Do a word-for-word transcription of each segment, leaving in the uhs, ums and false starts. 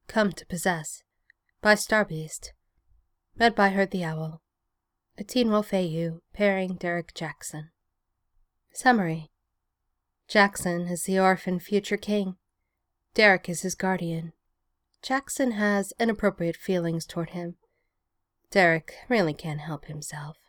Come to Possess by Starbeast. Read by Herd the Owl. Etienne Wolfayou, pairing Derek Jackson. Summary. Jackson is the orphan future king. Derek is his guardian. Jackson has inappropriate feelings toward him. Derek really can't help himself.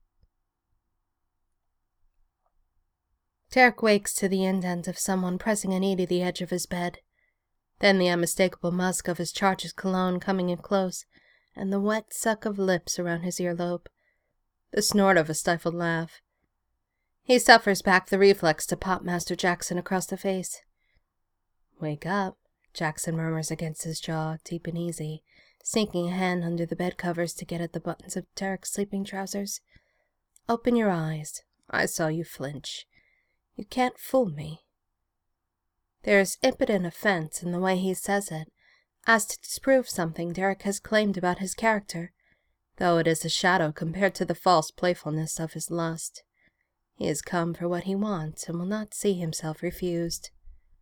Derek wakes to the indent of someone pressing a knee to the edge of his bed. Then the unmistakable musk of his charge's cologne coming in close, and the wet suck of lips around his earlobe. The snort of a stifled laugh. He suffers back the reflex to pop Master Jackson across the face. "Wake up," Jackson murmurs against his jaw, deep and easy, sinking a hand under the bed covers to get at the buttons of Derek's sleeping trousers. "Open your eyes. I saw you flinch. You can't fool me." There's impotent offense in the way he says it, as to disprove something Derek has claimed about his character, though it is a shadow compared to the false playfulness of his lust. He has come for what he wants and will not see himself refused.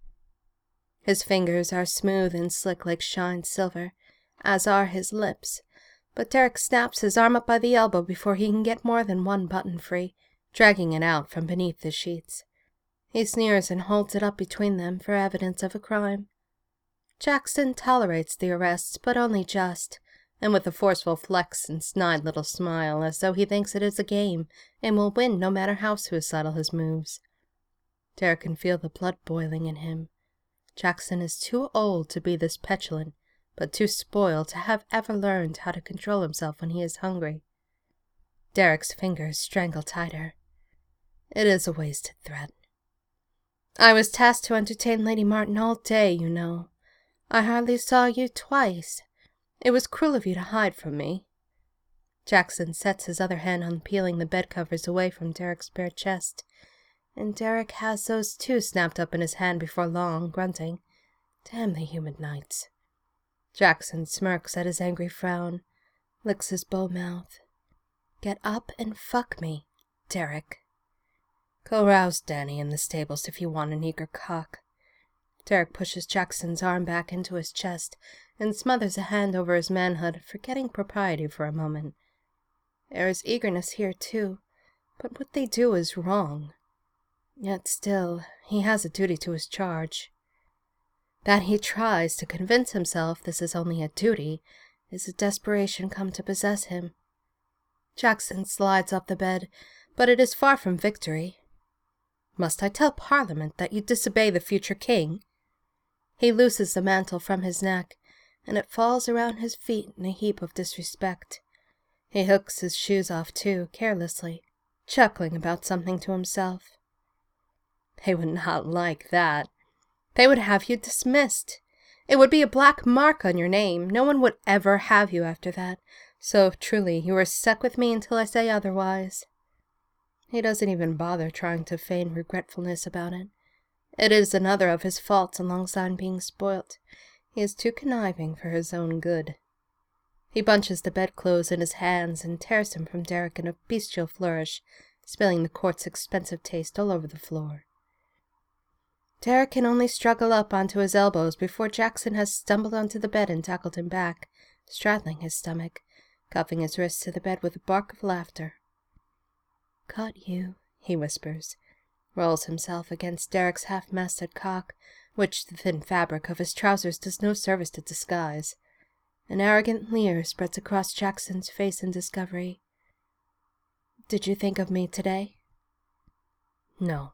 His fingers are smooth and slick like shined silver, as are his lips, but Derek snaps his arm up by the elbow before he can get more than one button free, dragging it out from beneath the sheets. He sneers and holds it up between them for evidence of a crime. Jackson tolerates the arrest, but only just, and with a forceful flex and snide little smile, as though he thinks it is a game and will win no matter how suicidal his moves. Derek can feel the blood boiling in him. Jackson is too old to be this petulant, but too spoiled to have ever learned how to control himself when he is hungry. Derek's fingers strangle tighter. It is a wasted threat. "I was tasked to entertain Lady Martin all day, you know. I hardly saw you twice. It was cruel of you to hide from me." Jackson sets his other hand on peeling the bed covers away from Derek's bare chest, and Derek has those too snapped up in his hand before long, grunting, "Damn the humid nights." Jackson smirks at his angry frown, licks his bow mouth. "Get up and fuck me, Derek." "Go rouse Danny in the stables if you want an eager cock." Derek pushes Jackson's arm back into his chest and smothers a hand over his manhood, forgetting propriety for a moment. There is eagerness here, too, but what they do is wrong. Yet still, he has a duty to his charge. That he tries to convince himself this is only a duty is a desperation come to possess him. Jackson slides off the bed, but it is far from victory. "Must I tell Parliament that you disobey the future king?" He looses the mantle from his neck, and it falls around his feet in a heap of disrespect. He hooks his shoes off too, carelessly, chuckling about something to himself. "They would not like that. They would have you dismissed. It would be a black mark on your name. No one would ever have you after that, so truly you are stuck with me until I say otherwise." He doesn't even bother trying to feign regretfulness about it. It is another of his faults alongside being spoilt. He is too conniving for his own good. He bunches the bedclothes in his hands and tears them from Derek in a bestial flourish, spilling the court's expensive taste all over the floor. Derek can only struggle up onto his elbows before Jackson has stumbled onto the bed and tackled him back, straddling his stomach, cuffing his wrists to the bed with a bark of laughter. "Caught you," he whispers, rolls himself against Derek's half-masted cock, which the thin fabric of his trousers does no service to disguise. An arrogant leer spreads across Jackson's face in discovery. "Did you think of me today?" No.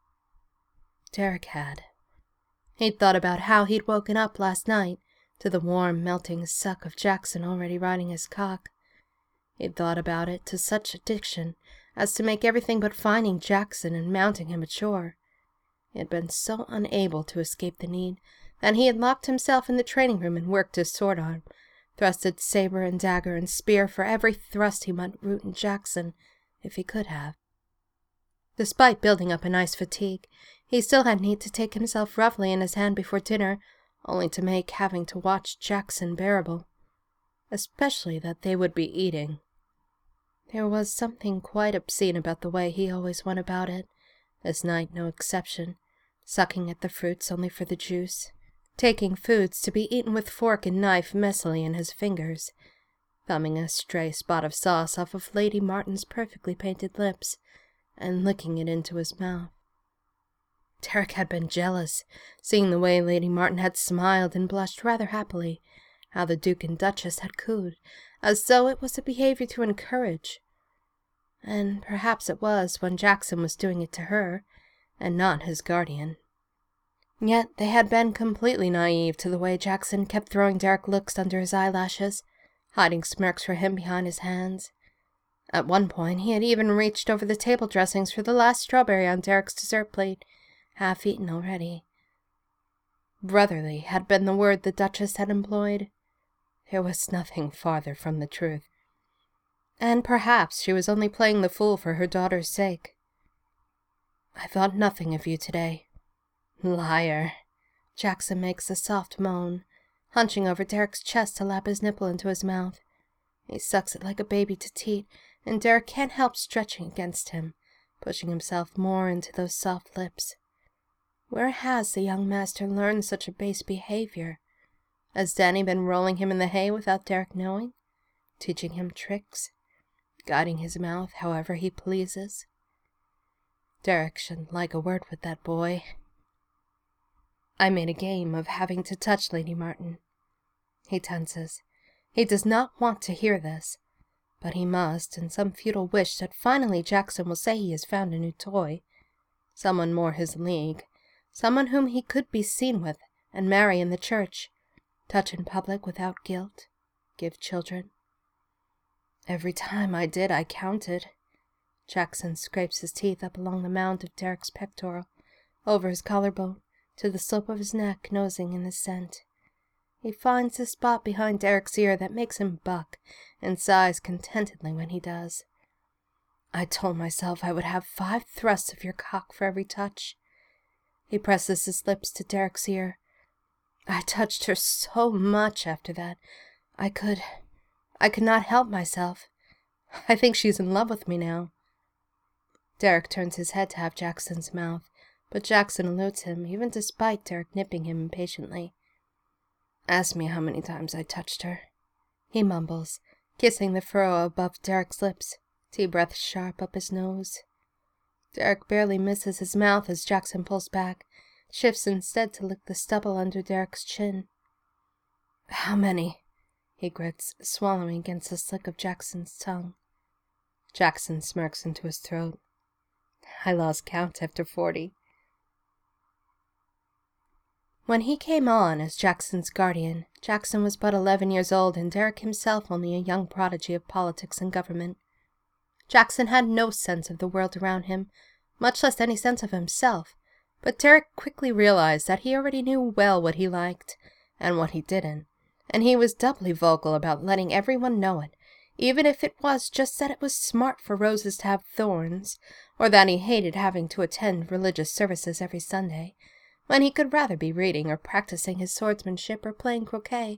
Derek had. He'd thought about how he'd woken up last night to the warm, melting suck of Jackson already riding his cock. He'd thought about it to such addiction as to make everything but finding Jackson and mounting him ashore. He had been so unable to escape the need that he had locked himself in the training room and worked his sword arm, thrusted saber and dagger and spear for every thrust he might root in Jackson, if he could have. Despite building up a nice fatigue, he still had need to take himself roughly in his hand before dinner, only to make having to watch Jackson bearable. Especially that they would be eating. There was something quite obscene about the way he always went about it, this night no exception, sucking at the fruits only for the juice, taking foods to be eaten with fork and knife messily in his fingers, thumbing a stray spot of sauce off of Lady Martin's perfectly painted lips, and licking it into his mouth. Derek had been jealous, seeing the way Lady Martin had smiled and blushed rather happily, how the Duke and Duchess had cooed, as though it was a behavior to encourage. And perhaps it was when Jackson was doing it to her, and not his guardian. Yet they had been completely naive to the way Jackson kept throwing Derek looks under his eyelashes, hiding smirks for him behind his hands. At one point he had even reached over the table dressings for the last strawberry on Derek's dessert plate, half eaten already. Brotherly had been the word the Duchess had employed. There was nothing farther from the truth. And perhaps she was only playing the fool for her daughter's sake. "I thought nothing of you today." "Liar." Jackson makes a soft moan, hunching over Derek's chest to lap his nipple into his mouth. He sucks it like a baby to teat, and Derek can't help stretching against him, pushing himself more into those soft lips. Where has the young master learned such a base behavior? Has Danny been rolling him in the hay without Derek knowing? Teaching him tricks? Guiding his mouth however he pleases? Derek shouldn't like a word with that boy. I made a game of having to touch Lady Martin. He tenses. He does not want to hear this, but he must, in some futile wish that finally Jackson will say he has found a new toy. Someone more his league. Someone whom he could be seen with and marry in the church. Touch in public without guilt. Give children. Every time I did, I counted. Jackson scrapes his teeth up along the mound of Derek's pectoral, over his collarbone, to the slope of his neck, nosing in the scent. He finds the spot behind Derek's ear that makes him buck, and sighs contentedly when he does. I told myself I would have five thrusts of your cock for every touch. He presses his lips to Derek's ear. I touched her so much after that. I could... I could not help myself. I think she's in love with me now. Derek turns his head to have Jackson's mouth, but Jackson eludes him, even despite Derek nipping him impatiently. Ask me how many times I touched her, he mumbles, kissing the furrow above Derek's lips, tea breath sharp up his nose. Derek barely misses his mouth as Jackson pulls back, shifts instead to lick the stubble under Derek's chin. How many? He grits, swallowing against the slick of Jackson's tongue. Jackson smirks into his throat. I lost count after forty. When he came on as Jackson's guardian, Jackson was but eleven years old and Derek himself only a young prodigy of politics and government. Jackson had no sense of the world around him, much less any sense of himself, but Derek quickly realized that he already knew well what he liked and what he didn't, and he was doubly vocal about letting everyone know it, even if it was just that it was smart for roses to have thorns, or that he hated having to attend religious services every Sunday, when he could rather be reading or practicing his swordsmanship or playing croquet.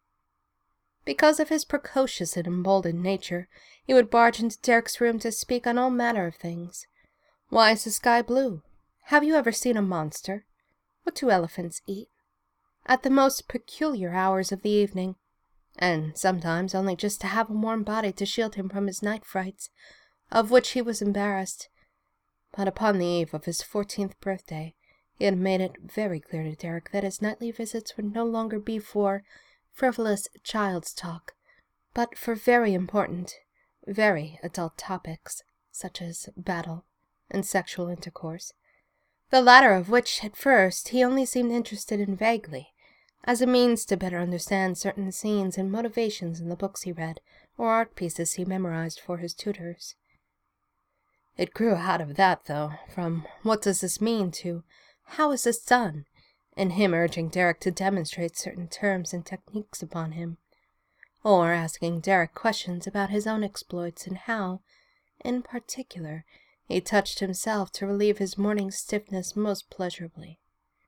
Because of his precocious and emboldened nature, he would barge into Derek's room to speak on all manner of things. Why is the sky blue? Have you ever seen a monster? What do elephants eat? At the most peculiar hours of the evening, and sometimes only just to have a warm body to shield him from his night frights, of which he was embarrassed. But upon the eve of his fourteenth birthday, he had made it very clear to Derek that his nightly visits would no longer be for frivolous child's talk, but for very important, very adult topics, such as battle and sexual intercourse, the latter of which at first he only seemed interested in vaguely, as a means to better understand certain scenes and motivations in the books he read or art pieces he memorized for his tutors. It grew out of that, though, from what does this mean to how is this done, and him urging Derek to demonstrate certain terms and techniques upon him, or asking Derek questions about his own exploits and how, in particular, he touched himself to relieve his morning stiffness most pleasurably.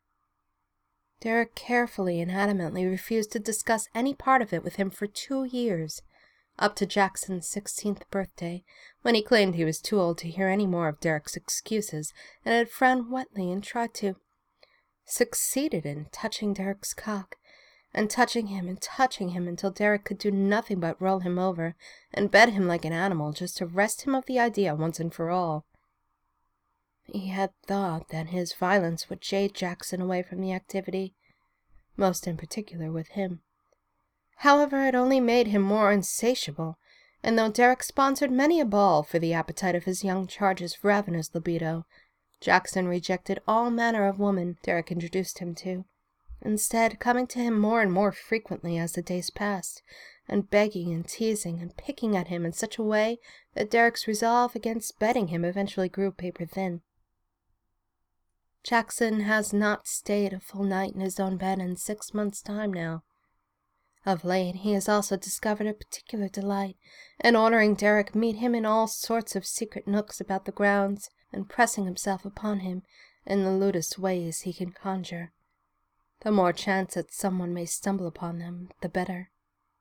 Derek carefully and adamantly refused to discuss any part of it with him for two years, up to Jackson's sixteenth birthday, when he claimed he was too old to hear any more of Derek's excuses and had frowned wetly and tried to succeeded in touching Derek's cock, and touching him and touching him until Derek could do nothing but roll him over and bed him like an animal just to wrest him of the idea once and for all. He had thought that his violence would jade Jackson away from the activity, most in particular with him. However, it only made him more insatiable, and though Derek sponsored many a ball for the appetite of his young charge's ravenous libido, Jackson rejected all manner of woman Derek introduced him to, instead coming to him more and more frequently as the days passed, and begging and teasing and picking at him in such a way that Derek's resolve against bedding him eventually grew paper-thin. Jackson has not stayed a full night in his own bed in six months' time now. Of late, he has also discovered a particular delight in ordering Derek meet him in all sorts of secret nooks about the grounds, and pressing himself upon him in the lewdest ways he can conjure. The more chance that someone may stumble upon them, the better.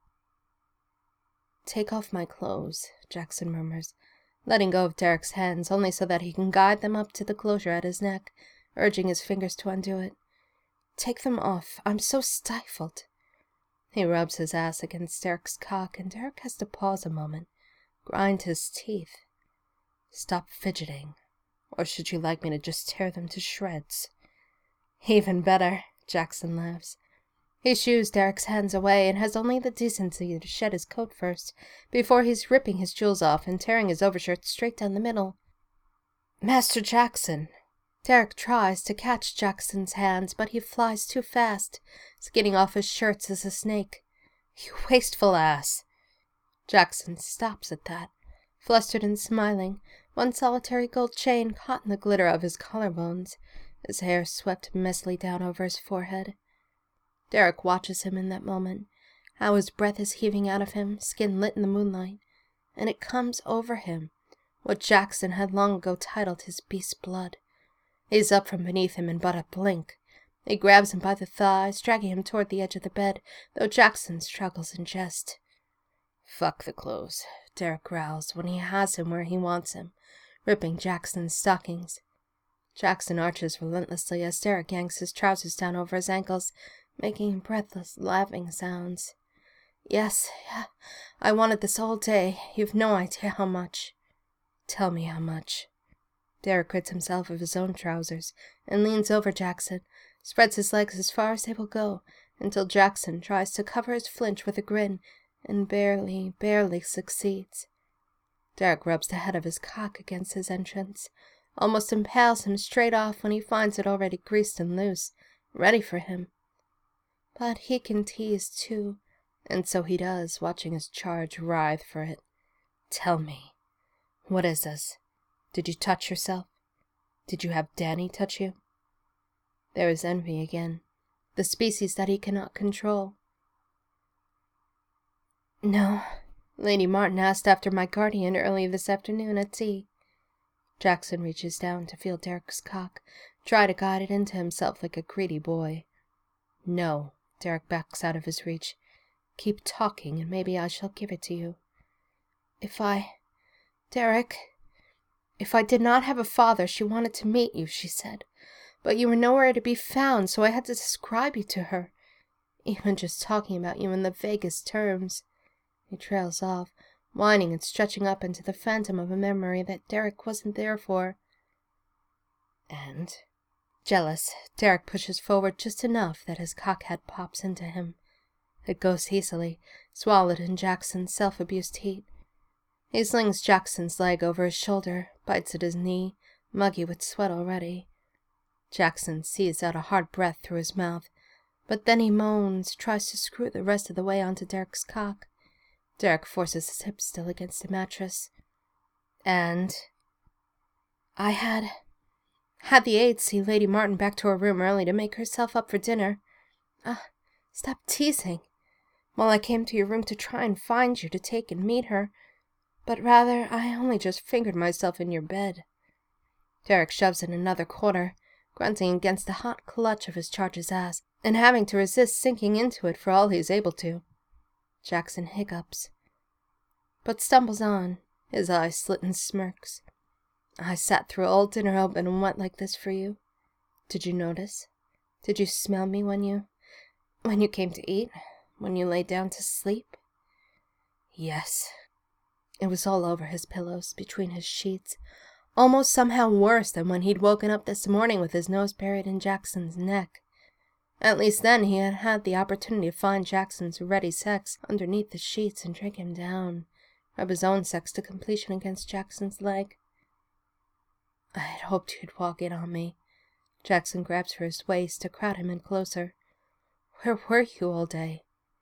"Take off my clothes," Jackson murmurs, letting go of Derek's hands only so that he can guide them up to the closure at his neck, urging his fingers to undo it. "Take them off. I'm so stifled." He rubs his ass against Derek's cock, and Derek has to pause a moment, grind his teeth. "Stop fidgeting. Or should you like me to just tear them to shreds?" "Even better," Jackson laughs. He shoos Derek's hands away and has only the decency to shed his coat first, before he's ripping his jewels off and tearing his overshirt straight down the middle. "Master Jackson!" Derek tries to catch Jackson's hands, but he flies too fast, skidding off his shirts as a snake. "You wasteful ass!" Jackson stops at that, flustered and smiling, one solitary gold chain caught in the glitter of his collarbones, his hair swept messily down over his forehead. Derek watches him in that moment, how his breath is heaving out of him, skin lit in the moonlight, and it comes over him, what Jackson had long ago titled his beast's blood. He's up from beneath him in but a blink. He grabs him by the thighs, dragging him toward the edge of the bed, though Jackson struggles in jest. "Fuck the clothes," Derek growls when he has him where he wants him, ripping Jackson's stockings. Jackson arches relentlessly as Derek yanks his trousers down over his ankles, making breathless, laughing sounds. "Yes, yeah, I wanted this all day. You've no idea how much." "Tell me how much." Derek rids himself of his own trousers and leans over Jackson, spreads his legs as far as they will go, until Jackson tries to cover his flinch with a grin, and barely, barely succeeds. Derek rubs the head of his cock against his entrance, almost impales him straight off when he finds it already greased and loose, ready for him. But he can tease too, and so he does, watching his charge writhe for it. "Tell me, what is this? Did you touch yourself? Did you have Danny touch you?" There is envy again, the species that he cannot control. "No, Lady Martin asked after my guardian early this afternoon at tea." Jackson reaches down to feel Derek's cock, try to guide it into himself like a greedy boy. "No," Derek backs out of his reach. "Keep talking, and maybe I shall give it to you." If I... Derek... If I did not have a father, she wanted to meet you, she said. But you were nowhere to be found, so I had to describe you to her. Even just talking about you in the vaguest terms." He trails off, whining and stretching up into the phantom of a memory that Derek wasn't there for. "And?" Jealous, Derek pushes forward just enough that his cockhead pops into him. It goes easily, swallowed in Jackson's self-abused heat. He slings Jackson's leg over his shoulder, bites at his knee, muggy with sweat already. Jackson sees out a hard breath through his mouth, but then he moans, tries to screw the rest of the way onto Derek's cock. Derek forces his hips still against the mattress. "And?" "I had... had the aide see Lady Martin back to her room early to make herself up for dinner. Ah, uh, stop teasing. Well, I came to your room to try and find you to take and meet her. But rather, I only just fingered myself in your bed." Derek shoves in another quarter, grunting against the hot clutch of his charge's ass, and having to resist sinking into it for all he's able to. Jackson hiccups, but stumbles on, his eyes slit in smirks. "I sat through all dinner open and went like this for you. Did you notice? Did you smell me when you... when you came to eat? When you lay down to sleep?" "Yes." It was all over his pillows, between his sheets, almost somehow worse than when he'd woken up this morning with his nose buried in Jackson's neck. At least then he had had the opportunity to find Jackson's ready sex underneath the sheets and drag him down, rub his own sex to completion against Jackson's leg. "I had hoped you'd walk in on me." Jackson grabs for his waist to crowd him in closer. "Where were you all day?"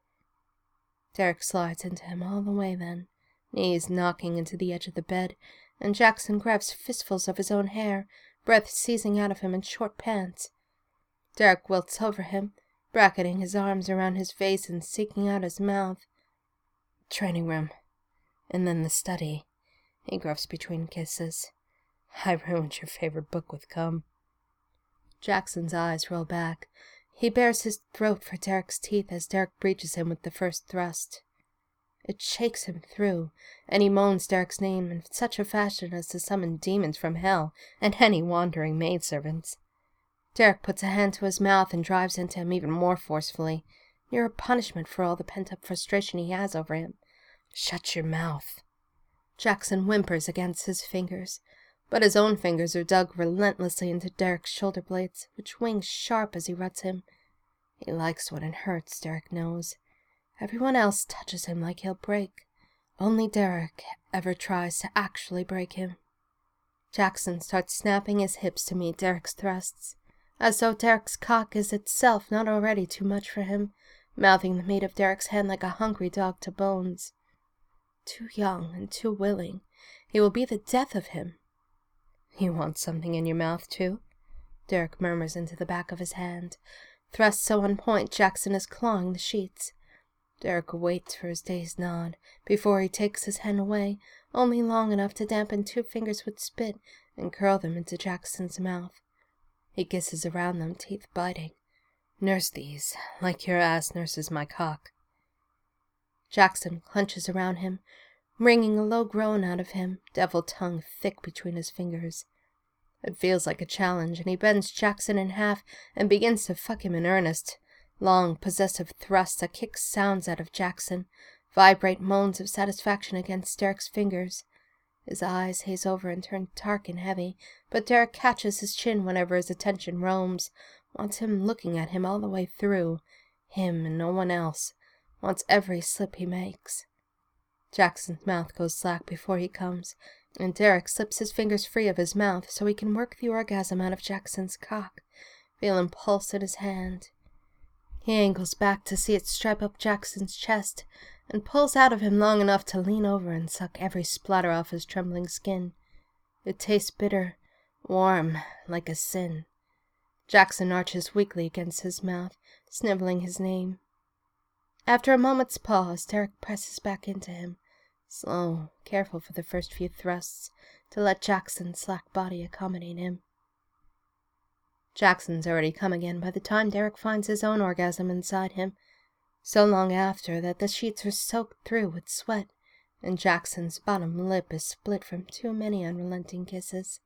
Derek slides into him all the way then, knees knocking into the edge of the bed, and Jackson grabs fistfuls of his own hair, breath seizing out of him in short pants. Derek wilts over him, bracketing his arms around his face and seeking out his mouth. "Training room. And then the study," he gruffs between kisses. "I ruined your favorite book with cum." Jackson's eyes roll back. He bares his throat for Derek's teeth as Derek breaches him with the first thrust. It shakes him through, and he moans Derek's name in such a fashion as to summon demons from hell and any wandering maidservants. Derek puts a hand to his mouth and drives into him even more forcefully, near a punishment for all the pent-up frustration he has over him. "Shut your mouth." Jackson whimpers against his fingers, but his own fingers are dug relentlessly into Derek's shoulder blades, which wing sharp as he ruts him. He likes when it hurts, Derek knows. Everyone else touches him like he'll break. Only Derek ever tries to actually break him. Jackson starts snapping his hips to meet Derek's thrusts, as though Derek's cock is itself not already too much for him, mouthing the meat of Derek's hand like a hungry dog to bones. Too young and too willing, he will be the death of him. "You want something in your mouth, too?" Derek murmurs into the back of his hand, thrust so on point Jackson is clawing the sheets. Derek waits for his dazed nod before he takes his hand away, only long enough to dampen two fingers with spit and curl them into Jackson's mouth. He kisses around them, teeth biting. "Nurse these, like your ass nurses my cock." Jackson clenches around him, wringing a low groan out of him, devil tongue thick between his fingers. It feels like a challenge, and he bends Jackson in half and begins to fuck him in earnest. Long, possessive thrusts that kick sounds out of Jackson, vibrate moans of satisfaction against Derek's fingers. His eyes haze over and turn dark and heavy, but Derek catches his chin whenever his attention roams, wants him looking at him all the way through, him and no one else, wants every slip he makes. Jackson's mouth goes slack before he comes, and Derek slips his fingers free of his mouth so he can work the orgasm out of Jackson's cock, feel him pulse in his hand. He angles back to see it stripe up Jackson's chest, and pulls out of him long enough to lean over and suck every splatter off his trembling skin. It tastes bitter, warm, like a sin. Jackson arches weakly against his mouth, sniveling his name. After a moment's pause, Derek presses back into him, slow, careful for the first few thrusts, to let Jackson's slack body accommodate him. Jackson's already come again by the time Derek finds his own orgasm inside him, so long after that the sheets are soaked through with sweat, and Jackson's bottom lip is split from too many unrelenting kisses.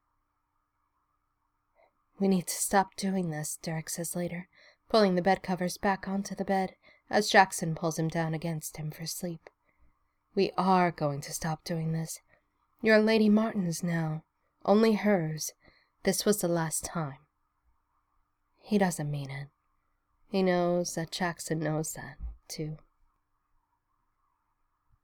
"We need to stop doing this," Derek says later, pulling the bed covers back onto the bed, as Jackson pulls him down against him for sleep. "We are going to stop doing this. You're Lady Martin's now. Only hers. This was the last time." He doesn't mean it. He knows that Jackson knows that, too.